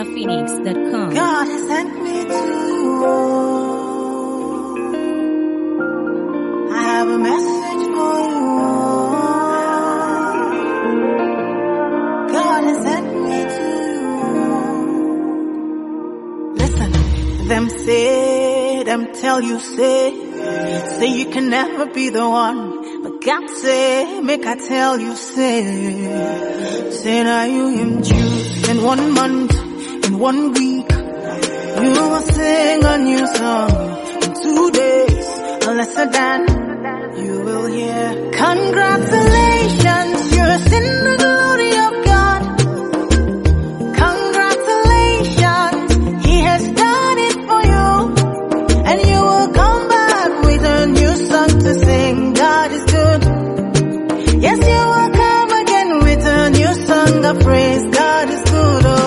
NinjaPhoenix.com. God has sent me to you. I have a message for you. God has sent me to you. Listen, them tell you, say you can never be the one. But God say, make I tell you, say now you him choose in 1 month, in 1 week. You will sing a new song in 2 days, a lesser than you will hear. Congratulations, you're in the glory of God. Congratulations, He has done it for you, and you will come back with a new song to sing. God is good. Yes, you will come again with a new song of praise. God is good. Oh.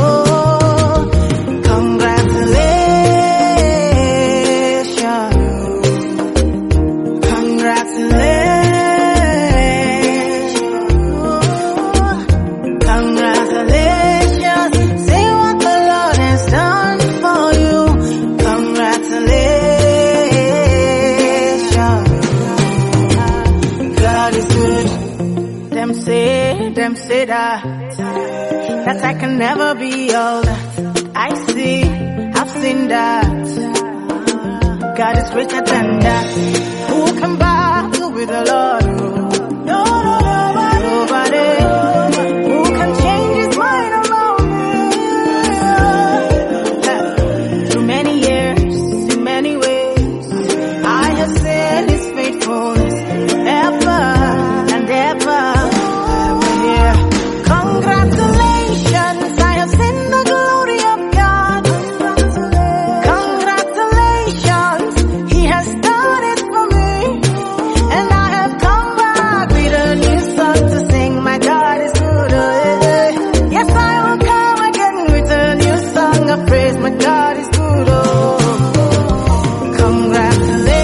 Them say that I can never be all that I see. I've seen that God is greater than that. Who can battle with the Lord? Nobody. Who can change His mind alone? Through many years, in many ways, I have seen His faithfulness ever and ever. Congratulations, I have seen the glory of God. Congratulations, He has done it for me, and I have come back with a new song to sing. My God is good. Yes, I will come again with a new song of praise. My God is good. Congratulations.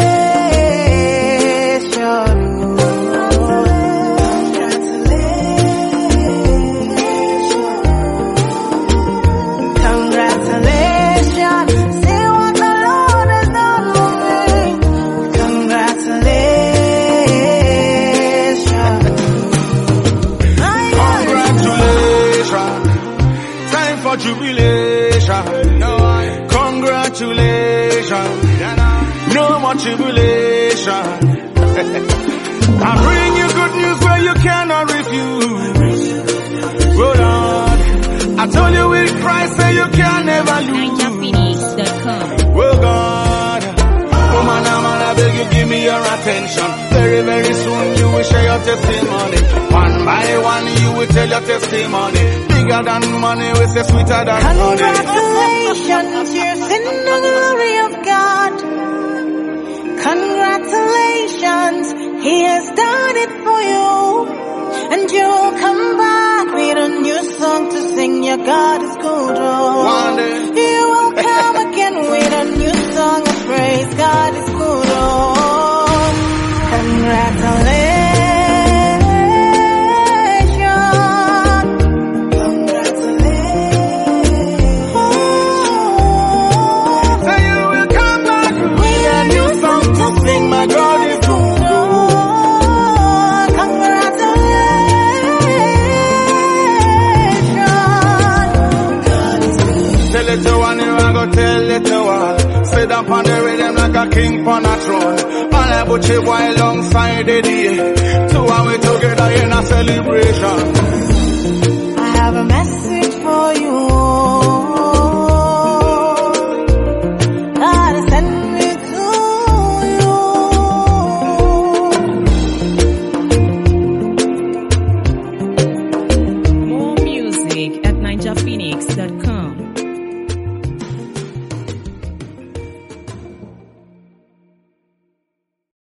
Jubilation, congratulations, no more tribulation. I bring you good news where you cannot refuse. Hold on, I told you with Christ say you can never lose. NinjaPhoenix.com. Well God, come on, man, I beg you give me your attention. Very, very soon you will share your testimony. One by one you will tell your testimony. Bigger than money, we say sweeter than honey. Congratulations, you're in the glory of God. Congratulations, He has done it for you, and you'll come back with a new song to sing. Your God is good. One day you will come again with a new song of praise. God is good. Congratulations. Tell it to all. Sit up on the rhythm like a king on a throne. All I put you boy alongside the day. 2 and we together.